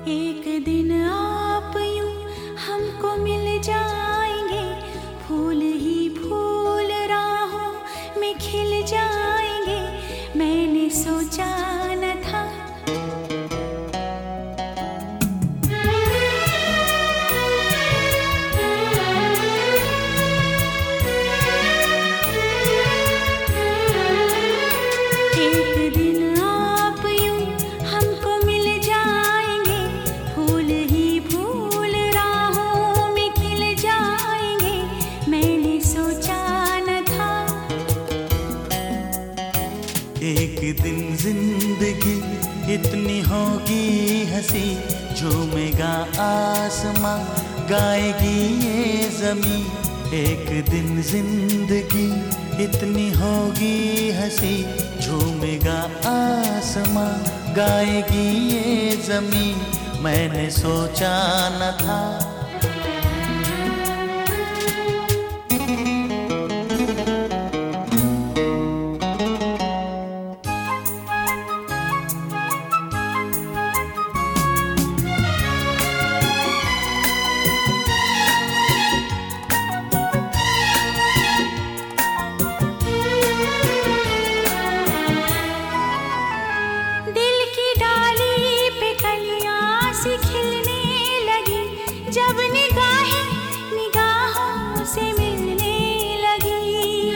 एक दिन आप यूं हमको मिल जाएंगे, फूल ही फूल राहों में खिल जाएंगे। मैंने सोचा न था एक दिन जिंदगी इतनी होगी हंसी, झूमेगा आसमां, गाएगी ये जमी। एक दिन जिंदगी इतनी होगी हंसी, झूमेगा आसमां, गाएगी ये जमी। मैंने सोचा न था जब निगाहें निगाहों से मिलने लगी।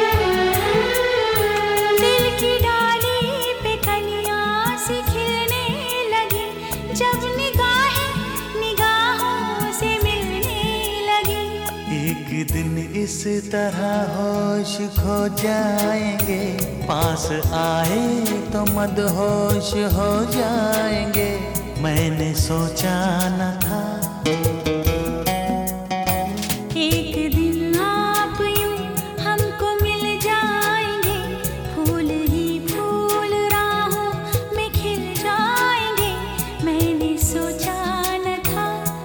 दिल की डाली पे कलियां सी खिलने लगी, जब निगाहें निगाहों से मिलने लगी। एक दिन इस तरह होश खो जाएंगे, पास आए तो मदहोश हो जाएंगे। मैंने सोचा न था एक दिन आप यूं हमको मिल जाएंगे, फूल ही फूल राहों में खिल जाएंगे। मैंने सोचा न था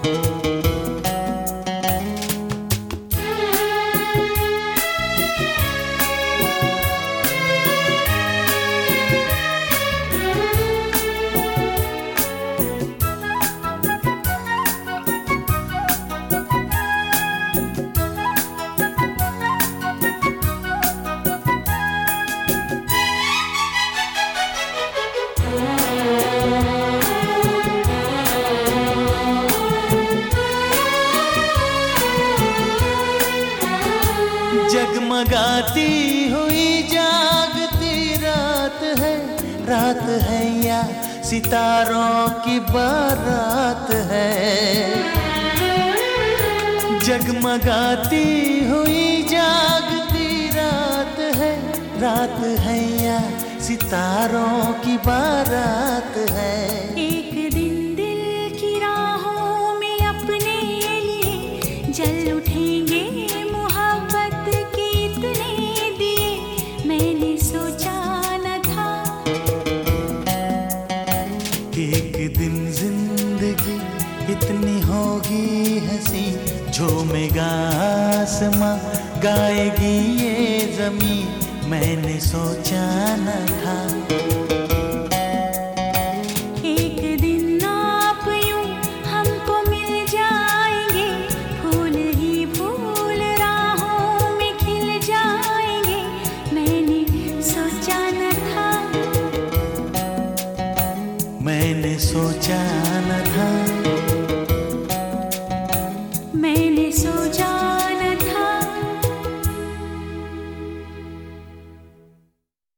जगमगाती हुई जागती रात है, रात है या सितारों की बारात है। जगमगाती हुई जागती रात है, रात है या सितारों की बारात है। एक दिन दिल की राहों में अपने लिए जल उठेंगे, एक दिन जिंदगी इतनी होगी हंसी, झूमेगा आसमां, गाएगी ये जमी। मैंने सोचा न था एक दिन आप यूं हमको मिल जाएंगे, फूल ही फूल राहों में खिल जाएंगे। मैंने सोचा न था मैंने सोचा न था। मैं